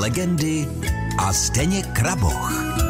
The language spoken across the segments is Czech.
legendy a Zdeněk Kraboch.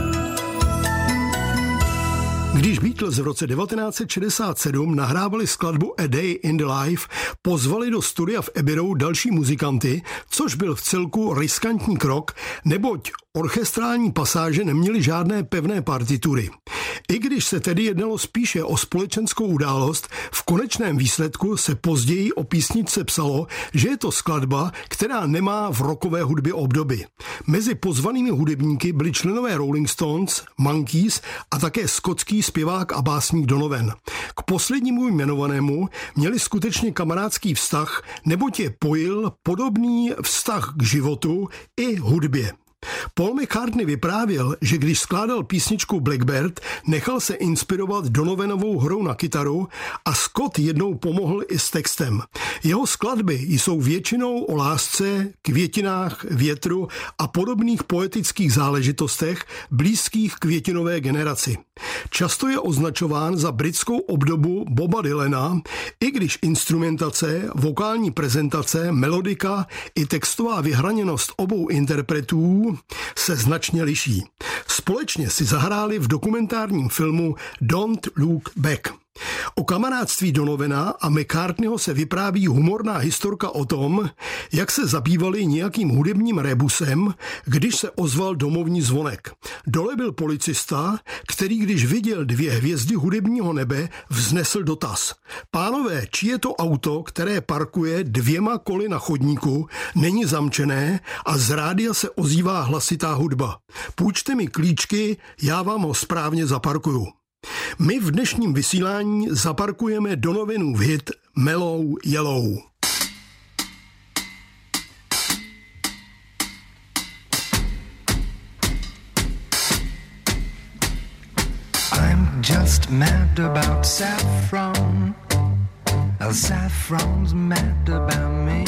Když Beatles v roce 1967 nahrávali skladbu A Day in the Life, pozvali do studia v Abbey Road další muzikanty, což byl vcelku riskantní krok, neboť orchestrální pasáže neměly žádné pevné partitury. I když se tedy jednalo spíše o společenskou událost, v konečném výsledku se později o písničce psalo, že je to skladba, která nemá v rockové hudbě obdoby. Mezi pozvanými hudebníky byli členové Rolling Stones, Monkees a také skotský zpěvák a básník Donovan. K poslednímu jmenovanému měli skutečně kamarádský vztah, neboť je pojil podobný vztah k životu i hudbě. Paul McCartney vyprávěl, že když skládal písničku Blackbird, nechal se inspirovat Donovanovou hrou na kytaru a Scott jednou pomohl i s textem. Jeho skladby jsou většinou o lásce, květinách, větru a podobných poetických záležitostech blízkých květinové generaci. Často je označován za britskou obdobu Boba Dylana, i když instrumentace, vokální prezentace, melodika i textová vyhraněnost obou interpretů se značně liší. Společně si zahráli v dokumentárním filmu Don't Look Back. O kamarádství Donovana a McCartneyho se vypráví humorná historka o tom, jak se zabývali nějakým hudebním rebusem, když se ozval domovní zvonek. Dole byl policista, který když viděl 2 hvězdy hudebního nebe, vznesl dotaz. Pánové, čí je to auto, které parkuje 2 koly na chodníku, není zamčené a z rádia se ozývá hlasitá hudba. Půjčte mi klíčky, já vám ho správně zaparkuju. My v dnešním vysílání zaparkujeme Donovanův hit Mellow Yellow. I'm just mad about saffron. Saffron's mad about me.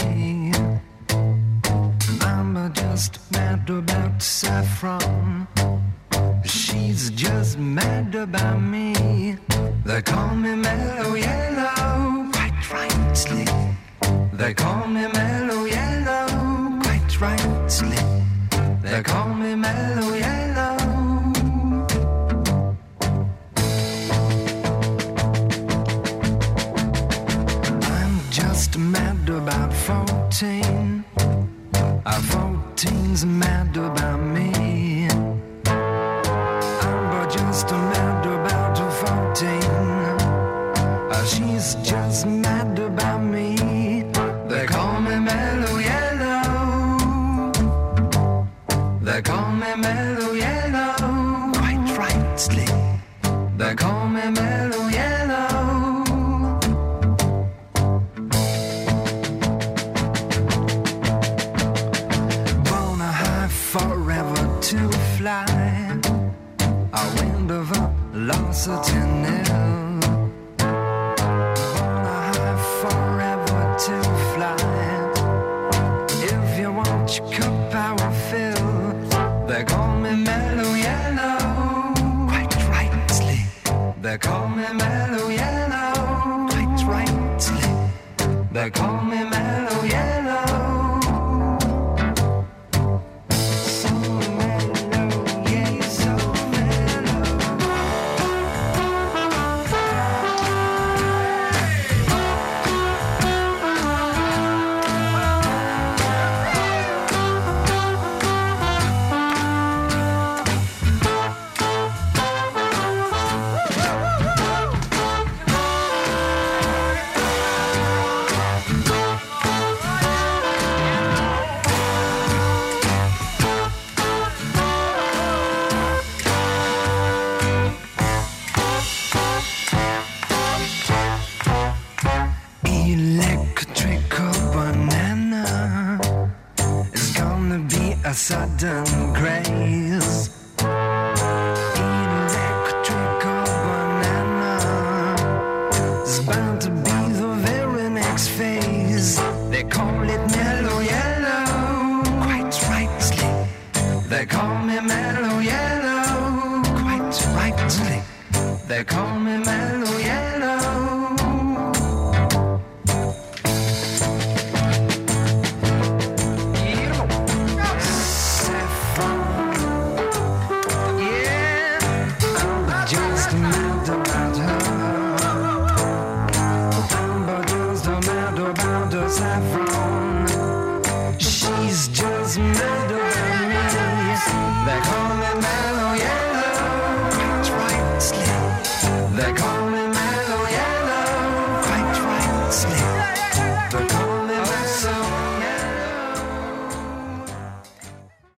I'm just mad about saffron. She's just mad about me. They call me Mellow Yellow, quite rightly. They call me Mellow Yellow, quite rightly. They call me Mellow Yellow. I'm just mad about 14. 14's mad about me. Just mad about 14. She's just mad about me. They call me Mellow Yellow. They call me Mellow Yellow, quite rightly. They call me Mellow Yellow. Born high forever to fly. A wind of L'Occitane. Born high forever to fly. If you want your cup, I will fill. They call me Mellow Yellow, quite rightly. They call me Mellow Yellow, quite rightly. They call me Mellow Yellow. A sudden grace. Electrical banana is bound to be the very next phase. They call it Mellow Yellow, quite rightly. They call me Mellow Yellow, quite rightly. They call me Mellow Yellow. doesn't matter.